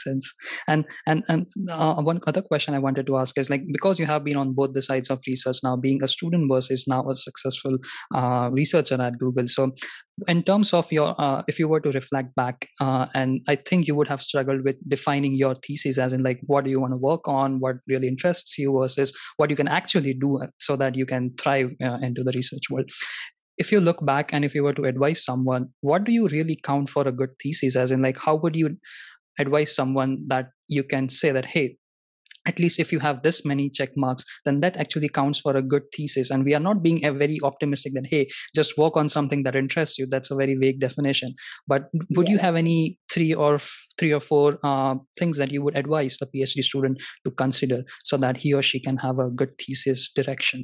makes sense. And one other question I wanted to ask is, like, because you have been on both the sides of research now, being a student versus now a successful researcher at Google. So, in terms of your, if you were to reflect back, and I think you would have struggled with defining your thesis, as in, like, what do you want to work on, what really interests you versus what you can actually do so that you can thrive into the research world. If you look back and if you were to advise someone, what do you really count for a good thesis? As in, like, how would you advise someone that you can say that, hey, at least if you have this many check marks, then that actually counts for a good thesis. And we are not being a very optimistic that, hey, just work on something that interests you. That's a very vague definition. But would you Yes. have any three or four things that you would advise a PhD student to consider so that he or she can have a good thesis direction?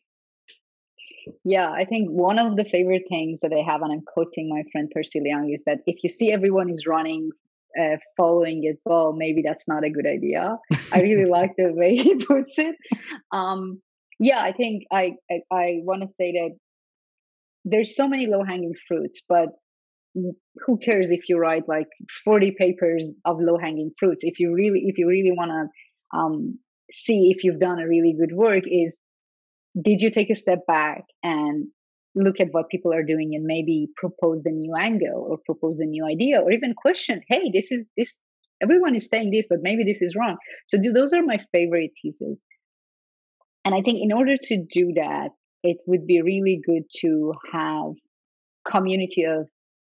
Yeah, I think one of the favorite things that I have, and I'm quoting my friend Percy Leung, is that if you see everyone is running, following it, well, maybe that's not a good idea. I really like the way he puts it. Yeah, I think I want to say that there's so many low hanging fruits, but who cares if you write like 40 papers of low hanging fruits? If you really want to see if you've done a really good work, is did you take a step back and look at what people are doing and maybe propose the new angle or propose the new idea or even question, hey, this everyone is saying this, but maybe this is wrong. So those are my favorite theses. And I think in order to do that, it would be really good to have community of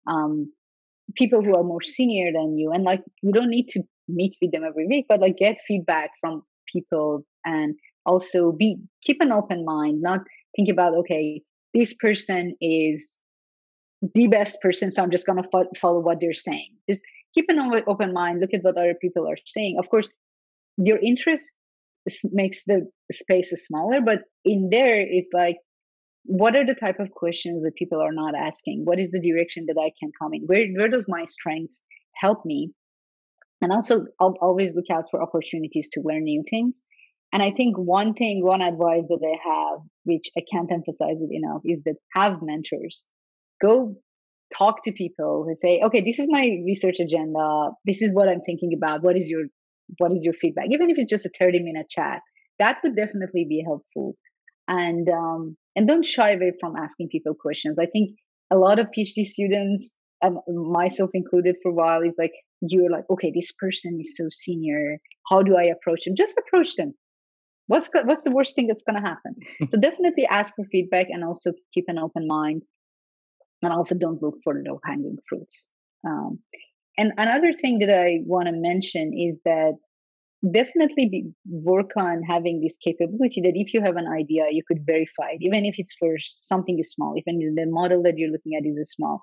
people who are more senior than you, and like you don't need to meet with them every week, but like get feedback from people, and also keep an open mind, not think about, okay, this person is the best person, so I'm just going to follow what they're saying. Just keep an open mind, look at what other people are saying. Of course, your interest makes the space smaller, but in there it's like, what are the type of questions that people are not asking? What is the direction that I can come in? Where does my strengths help me? And also, I'll always look out for opportunities to learn new things. And I think one advice that I have, which I can't emphasize it enough, is that have mentors. Go talk to people who say, okay, this is my research agenda. This is what I'm thinking about. What is your feedback? Even if it's just a 30-minute chat, that would definitely be helpful. And don't shy away from asking people questions. I think a lot of PhD students, and myself included for a while, is like, you're like, okay, this person is so senior. How do I approach them? Just approach them. What's the worst thing that's going to happen? So definitely ask for feedback, and also keep an open mind, and also don't look for low hanging fruits. And another thing that I want to mention is that definitely work on having this capability that if you have an idea, you could verify it, even if it's for something small, even the model that you're looking at is small.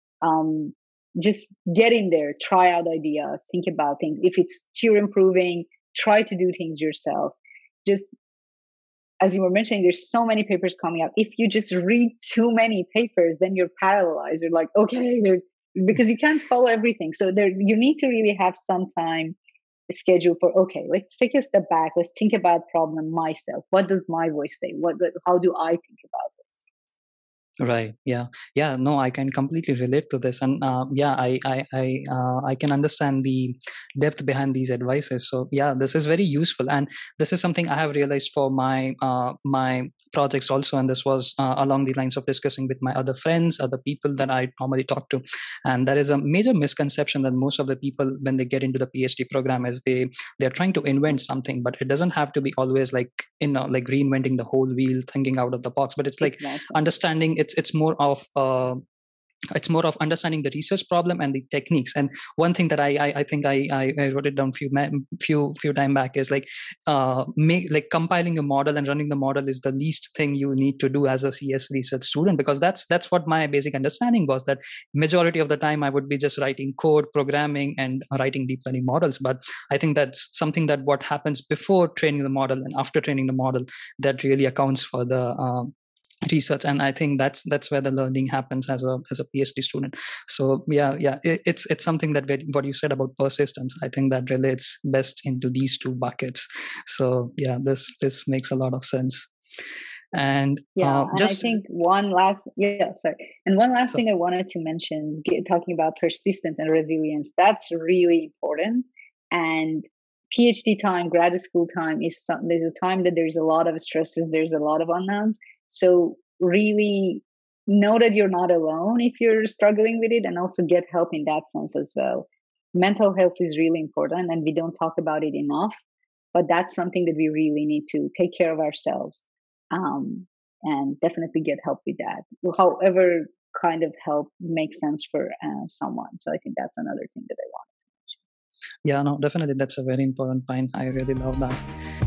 Just get in there, try out ideas, think about things. If it's pure improving, try to do things yourself. Just as you were mentioning, there's so many papers coming out. If you just read too many papers, then you're paralyzed. You're like, okay, because you can't follow everything. So you need to really have some time schedule for, okay, let's take a step back. Let's think about problem myself. What does my voice say? How do I think about this? Right. Yeah. No, I can completely relate to this, and I can understand the depth behind these advices. So yeah, this is very useful, and this is something I have realized for my projects also. And this was along the lines of discussing with my other friends, other people that I normally talk to. And there is a major misconception that most of the people, when they get into the PhD program, is they're trying to invent something, but it doesn't have to be always like like reinventing the whole wheel, thinking out of the box. But it's like understanding. It's more of understanding the research problem and the techniques. And one thing that I think I wrote it down few time back is like compiling a model and running the model is the least thing you need to do as a CS research student, because that's what my basic understanding was, that majority of the time I would be just writing code, programming, and writing deep learning models. But I think that's something that what happens before training the model and after training the model that really accounts for the research. And I think that's where the learning happens as a PhD student. So it's something that what you said about persistence, I think that relates best into these two buckets. So yeah, this makes a lot of sense. And and I think one last thing I wanted to mention is talking about persistence and resilience. That's really important, And PhD time, grad school time there's a time that there's a lot of stresses, there's a lot of unknowns. So really know that you're not alone if you're struggling with it, and also get help in that sense as well. Mental health is really important, and we don't talk about it enough, but that's something that we really need to take care of ourselves, um, and definitely get help with that. However, kind of help makes sense for someone. So I think that's another thing that I want. Yeah, no, definitely. That's a very important point. I really love that.